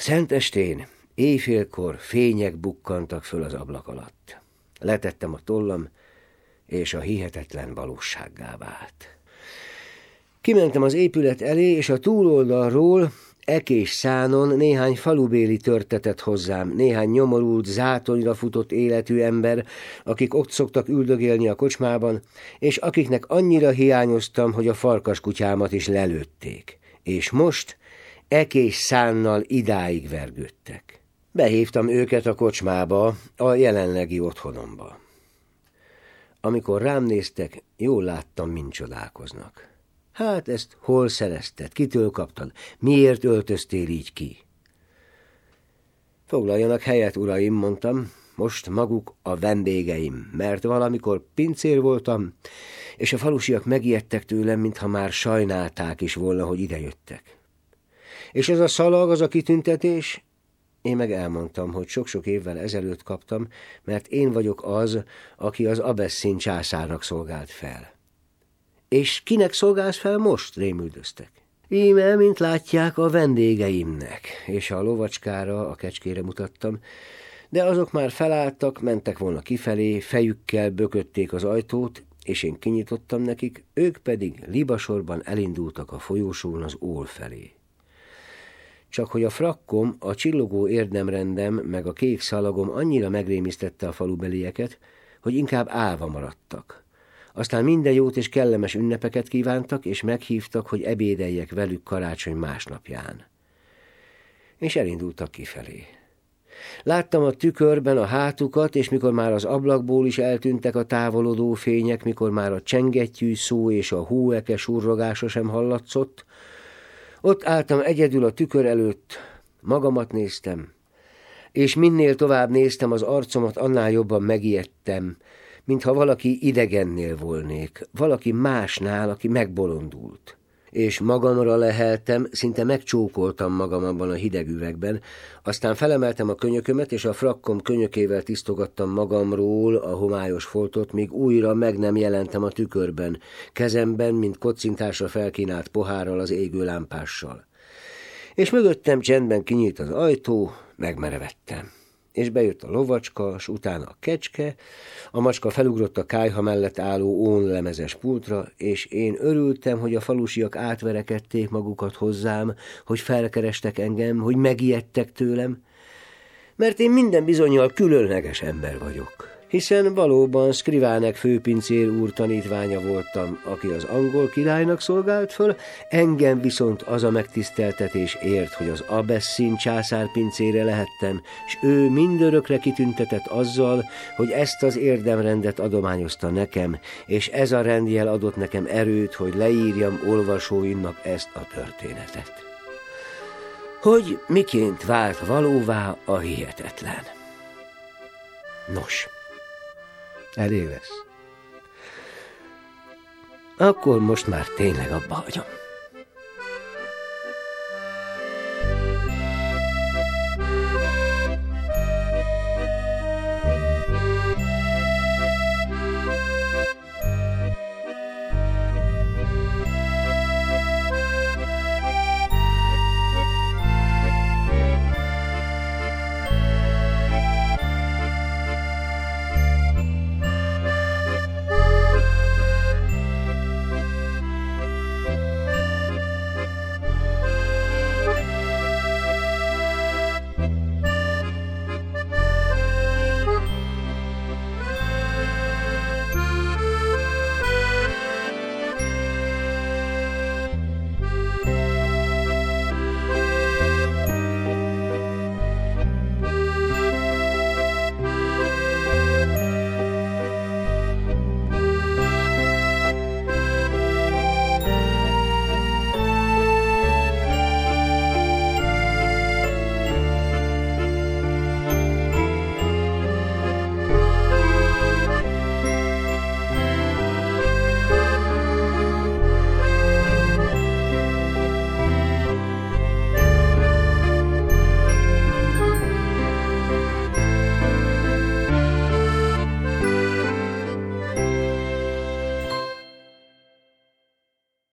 Szentestén, éjfélkor fények bukkantak föl az ablak alatt. Letettem a tollam, és a hihetetlen valósággá vált. Kimentem az épület elé, és a túloldalról, ekés szánon néhány falubéli törtetett hozzám, néhány nyomorult, zátonyra futott életű ember, akik ott szoktak üldögélni a kocsmában, és akiknek annyira hiányoztam, hogy a farkaskutyámat is lelőtték. És most ekés szánnal idáig vergődtek. Behívtam őket a kocsmába, a jelenlegi otthonomba. Amikor rám néztek, jól láttam, mint csodálkoznak. Hát ezt hol szerezted, kitől kaptad, miért öltöztél így ki? Foglaljanak helyet, uraim, mondtam, most maguk a vendégeim, mert valamikor pincér voltam, és a falusiak megijedtek tőlem, mintha már sajnálták is volna, hogy idejöttek. És ez a szalag, az a kitüntetés? Én meg elmondtam, hogy sok-sok évvel ezelőtt kaptam, mert én vagyok az, aki az Abesszin császárnak szolgált fel. És kinek szolgálsz fel most? Rémüldöztek. Íme, mint látják, a vendégeimnek, és a lovacskára, a kecskére mutattam, de azok már felálltak, mentek volna kifelé, fejükkel bökötték az ajtót, és én kinyitottam nekik, ők pedig libasorban elindultak a folyósón az ól felé. Csak hogy a frakkom, a csillogó érdemrendem meg a kék szalagom annyira megrémisztette a falubelieket, hogy inkább állva maradtak. Aztán minden jót és kellemes ünnepeket kívántak, és meghívtak, hogy ebédeljek velük karácsony másnapján. És elindultak kifelé. Láttam a tükörben a hátukat, és mikor már az ablakból is eltűntek a távolodó fények, mikor már a csengettyű szó és a hóeke surrogása sem hallatszott, ott álltam egyedül a tükör előtt, magamat néztem, és minél tovább néztem az arcomat, annál jobban megijedtem, mintha valaki idegennél volnék, valaki másnál, aki megbolondult. És magamra leheltem, szinte megcsókoltam magam abban a hideg üvegben, aztán felemeltem a könyökömet, és a frakkom könyökével tisztogattam magamról a homályos foltot, míg újra meg nem jelentem a tükörben, kezemben, mint kocintásra felkínált pohárral az égő lámpással. És mögöttem csendben kinyílt az ajtó, megmerevettem. És bejött a lovacska, s utána a kecske, a macska felugrott a kályha mellett álló ónlemezes pultra, és én örültem, hogy a falusiak átverekedték magukat hozzám, hogy felkerestek engem, hogy megijedtek tőlem, mert én minden bizonnyal különleges ember vagyok. Hiszen valóban Skrivánek főpincér úr tanítványa voltam, aki az angol királynak szolgált föl, engem viszont az a megtiszteltetés ért, hogy az Abesszin császár pincére lehettem, és ő mindörökre kitüntetett azzal, hogy ezt az érdemrendet adományozta nekem, és ez a rendjel adott nekem erőt, hogy leírjam olvasóimnak ezt a történetet. Hogy miként vált valóvá a hihetetlen. Nos, elég lesz. Akkor most már tényleg abba hagyom.